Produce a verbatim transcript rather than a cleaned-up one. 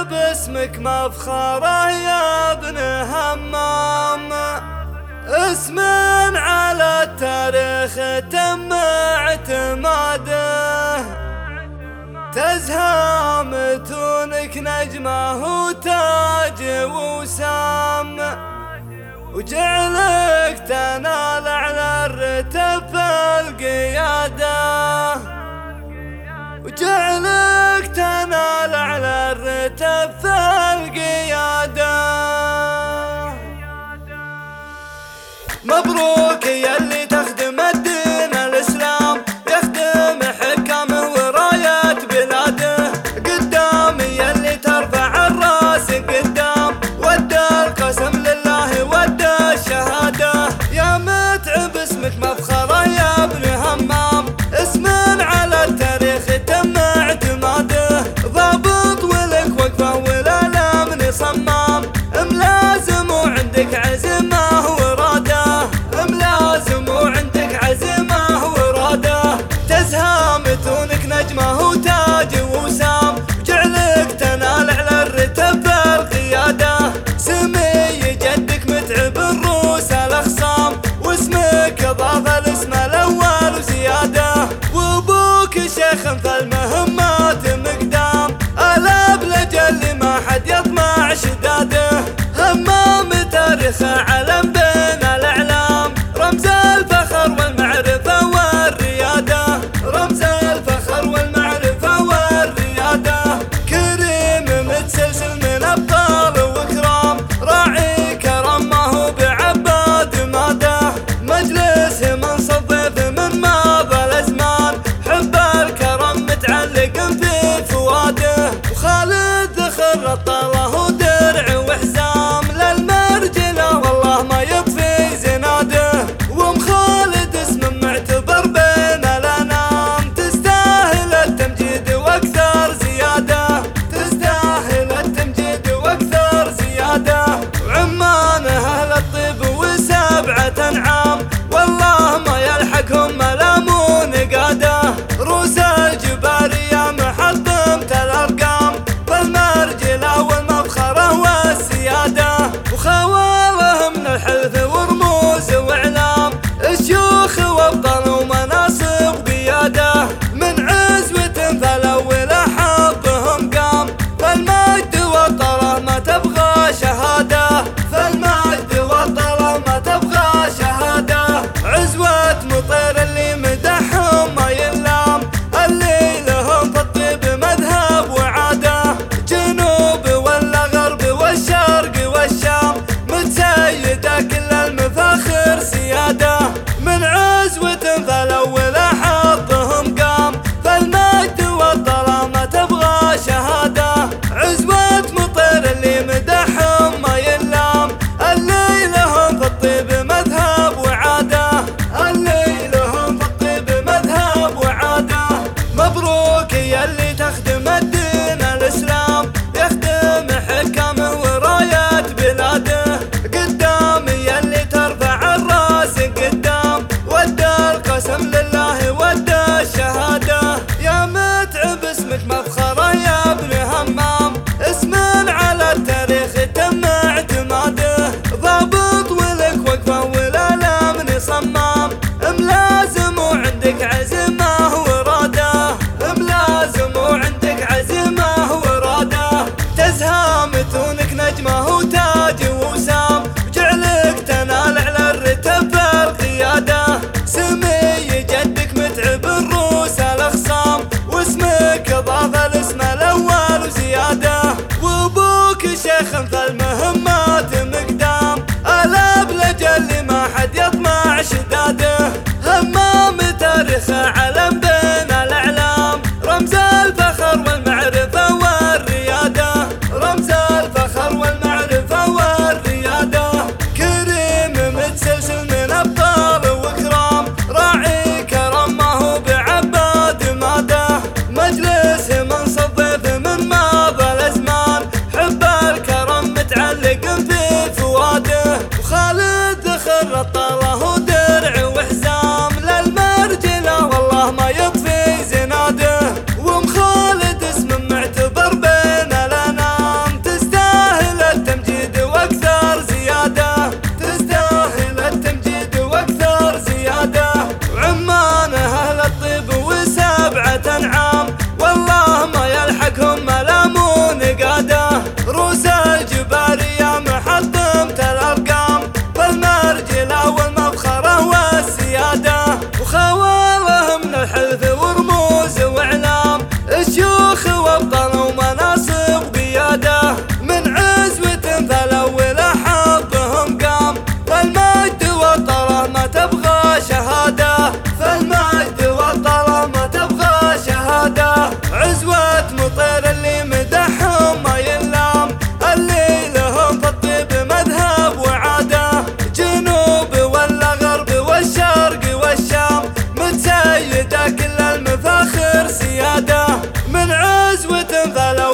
باسمك مفخرة يا ابن همام، اسم على التاريخ تم اعتماده، تزهى متونك نجمه وتاج وسام، وجعلك تنال على الرتب القيادة، وجعلك تنال على الرتب القيادة. مبروك يا اللي تخدم الدين الإسلام، يخدم حكامه وراية بلاده، قدام يا اللي ترفع الراس قدام، ودى القسم لله ودى الشهادة، يا متعب اسمك مفخرة يا ابن همام، اسم على التاريخ تم اعتماده، ضابط ولك وقفة ولا لمن صمام، ملازم وعندك عزيمة ورادة، ملازم وعندك عزيمة ورادة، تزهى متونك نجمه وتاج وسام، وجعلك تنال على الرتب القيادة، سمي جدك متعب الروس الأخصام، واسمك ضاف الاسم الأول وزيادة، وابوك شيخ في المهمات مقدام، الاب لجل ما حد يطمع شداده، همام تاريخه علم بين الأعلام، رمز الفخر والمعرفة والريادة، رمز الفخر والمعرفة والريادة، كريم متسلسل من أبطال وكرام، راعي كرم ما هو بعباد ماده، مجلس منصب ضيف من ماضى الأزمان، حب الكرم متعلق في فواده، وخالد ذخر الطله ودرع وحزام، للمرجله والله ما يطفي زناده، وام خالد اسم معتبر بين الأنام، تستاهل التمجيد واكثر زياده، تستاهل التمجيد واكثر زياده، وعمان اهل الطيب وسبعة انعام، والله ما يلحقهم ملام ونقاده، روس الجبال يا محطمت الارقام، فالمرجله والمفخره والسياده، وخوالهم من الحلف ورموز واعلام، الشيوخ وابطال ومناصب قياده، من عزوة فالاول حظهم قام، فالمجد والطره ما تبغى شهاده، فالمجد والطره ما تبغى شهاده، عزوة مطير اللي مدحهم ما يلام، اللي لهم في الطيب مذهب وعاده، جنوب ولا غرب والشرق والشام، متسيده كل المفاخر سياده، من عزوة فالاول حظهم قام، فالمجد والطره ما تبغى شهاده، عزوة مطير اللي مدحهم ما يلام، اللي لهم في الطيب مذهب وعاده، اللي لهم في الطيب مذهب وعاده. مبروك يا اللي تخدم الدين الإسلام، يخدم حكامه وراية بلاده، قدام يا اللي ترفع الراس قدام، ودى القسم لله ودى الشهادة، يا متعب اسمك مفخرة يا ابن همام، اسم على التاريخ تم اعتماده، ضابط ولك وقفة ولا لمن صمام، ملازم وعندك عزيمة ورادة، ملازم وعندك عزيمة ورادة، تزهى متونك نجمه وتاج وسام، وجعلك تنال على الرتب القيادة، سمي جدك متعب الروس الأخصام، واسمك ضاف الاسم الأول وزيادة، وابوك شيخ في المهمات مقدام، الاب لجل ما حد يطمع شداده، همام تاريخه علم قسوة خلوا